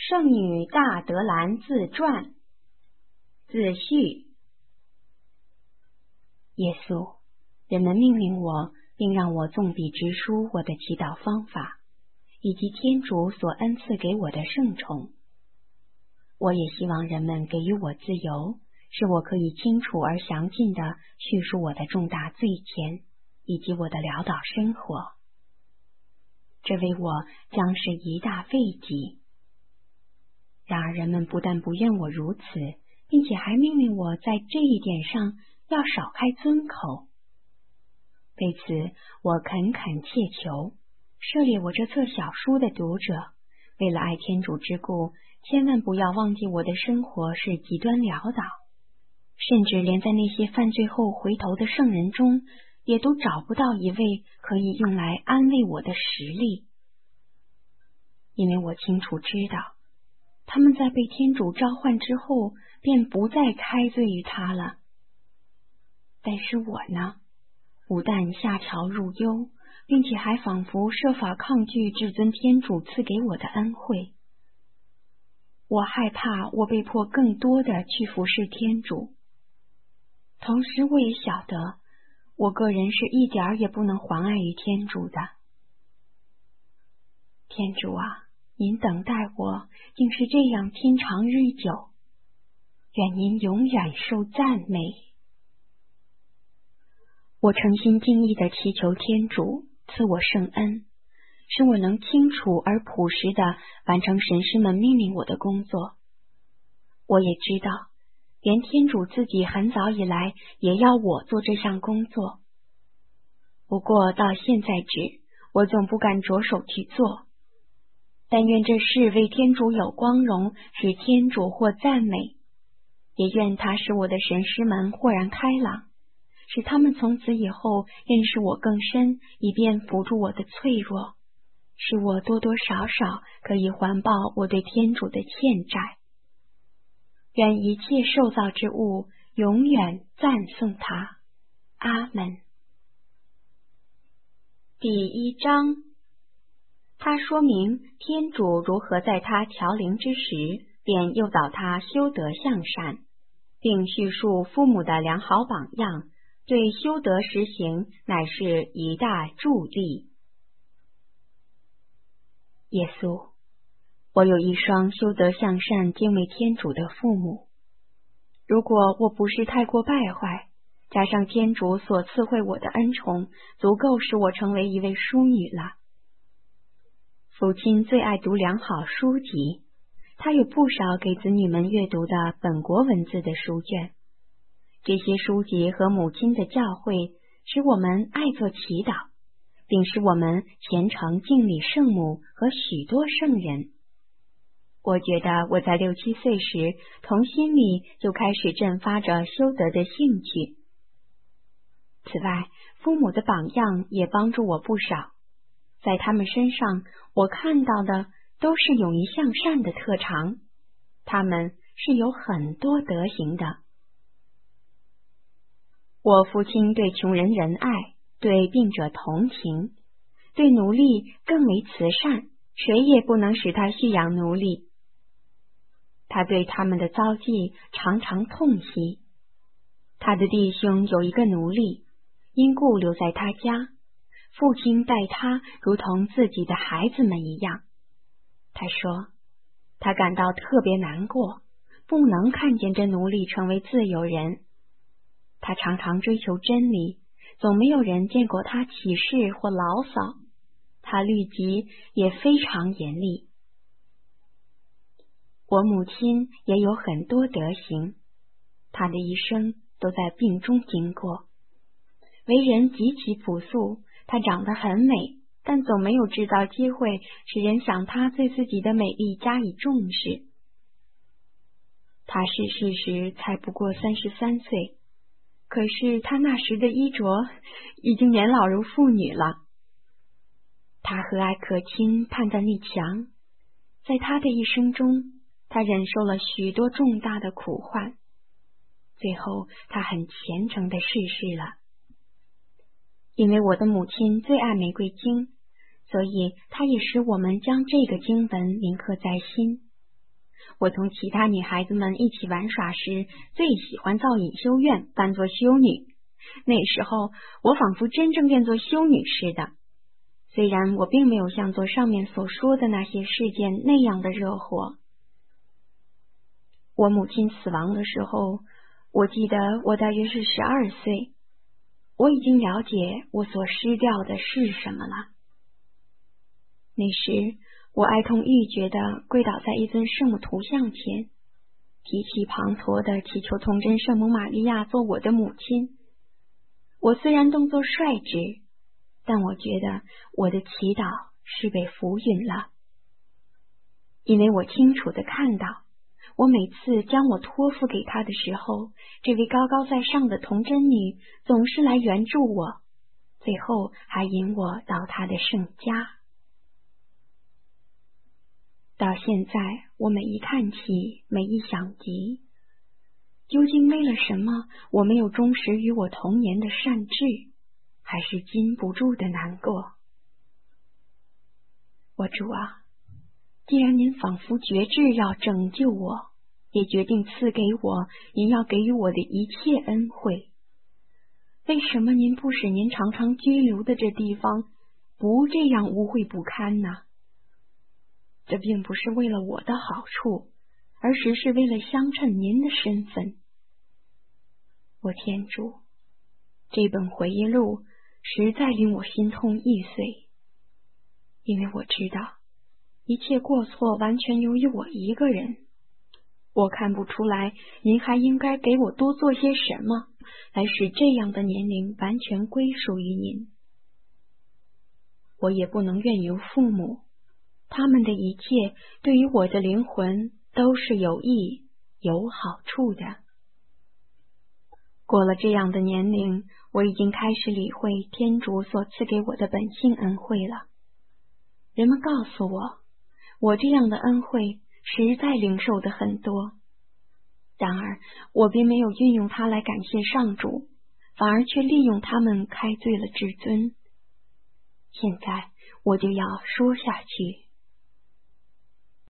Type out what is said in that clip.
圣女大德兰自传。自序。耶稣，人们命令我，并让我纵笔直书我的祈祷方法，以及天主所恩赐给我的圣宠。我也希望人们给予我自由，使我可以清楚而详尽地叙述我的重大罪愆，以及我的潦倒生活。这为我将是一大慰藉。然而人们不但不愿我如此，并且还命令我在这一点上要少开尊口。为此，我恳恳切求，涉猎我这册小书的读者，为了爱天主之故，千万不要忘记我的生活是极端潦倒，甚至连在那些犯罪后回头的圣人中，也都找不到一位可以用来安慰我的实例。因为我清楚知道，他们在被天主召唤之后，便不再开罪于他了。但是我呢，不但下朝入幽，并且还仿佛设法抗拒至尊天主赐给我的恩惠。我害怕我被迫更多的去服侍天主，同时我也晓得，我个人是一点儿也不能妨碍于天主的。天主啊，您等待我竟是这样天长日久，愿您永远受赞美。我诚心敬意地祈求天主赐我圣恩，使我能清楚而朴实地完成神师们命令我的工作。我也知道，连天主自己很早以来也要我做这项工作。不过到现在止，我总不敢着手去做。但愿这事为天主有光荣，使天主获赞美；也愿他使我的神师们豁然开朗，使他们从此以后认识我更深，以便扶助我的脆弱，使我多多少少可以还报我对天主的欠债。愿一切受造之物永远赞颂他。阿门。第1章，他说明天主如何在他调灵之时便诱导他修德向善，并叙述父母的良好榜样，对修德实行乃是一大助力。耶稣，我有一双修德向善、敬畏天主的父母。如果我不是太过败坏，加上天主所赐惠我的恩宠，足够使我成为一位淑女了。父亲最爱读良好书籍，他有不少给子女们阅读的本国文字的书卷。这些书籍和母亲的教诲，使我们爱做祈祷，并使我们虔诚敬礼圣母和许多圣人。我觉得我在6、7岁时，从心里就开始振发着修德的兴趣。此外，父母的榜样也帮助我不少。在他们身上，我看到的都是勇于向善的特长，他们是有很多德行的。我父亲对穷人仁爱，对病者同情，对奴隶更为慈善，谁也不能使他蓄养奴隶。他对他们的遭际常常痛惜。他的弟兄有一个奴隶，因故留在他家，父亲待他如同自己的孩子们一样。他说，他感到特别难过，不能看见这奴隶成为自由人。他常常追求真理，总没有人见过他起誓或牢骚。他律己也非常严厉。我母亲也有很多德行，她的一生都在病中经过。为人极其朴素，她长得很美，但总没有制造机会使人想她对自己的美丽加以重视。她逝世时才不过33岁，可是她那时的衣着已经年老如妇女了。她和蔼可亲，判断力强，在她的一生中，她忍受了许多重大的苦患，最后她很虔诚地逝世了。因为我的母亲最爱玫瑰经，所以她也使我们将这个经文铭刻在心， 我同其他女孩子们一起玩耍时，最喜欢造隐修院，扮作修女。那时候，我仿佛真正变作修女似的。虽然我并没有像做上面所说的那些事件那样的热火。我母亲死亡的时候，我记得我大约是12岁。我已经了解我所失掉的是什么了。那时，我哀痛欲绝地跪倒在一尊圣母图像前，提起滂沱地祈求童真圣母玛利亚做我的母亲。我虽然动作率直，但我觉得我的祈祷是被浮云了，因为我清楚地看到，我每次将我托付给他的时候，这位高高在上的童真女总是来援助我，最后还引我到他的圣家。到现在，我每一看起，每一想及，究竟为了什么我没有忠实于我童年的善志，还是禁不住的难过。我主啊，既然您仿佛决志要拯救我，也决定赐给我您要给予我的一切恩惠，为什么您不使您常常居留的这地方不这样污秽不堪呢？这并不是为了我的好处，而是为了相称您的身份。我天主，这本回忆录实在令我心痛易碎，因为我知道一切过错完全由于我一个人。我看不出来您还应该给我多做些什么，来使这样的年龄完全归属于您。我也不能怨尤父母，他们的一切对于我的灵魂都是有益有好处的。过了这样的年龄，我已经开始理会天主所赐给我的本性恩惠了。人们告诉我，我这样的恩惠实在领受的很多，然而我并没有运用它来感谢上主，反而却利用它们开罪了至尊。现在我就要说下去。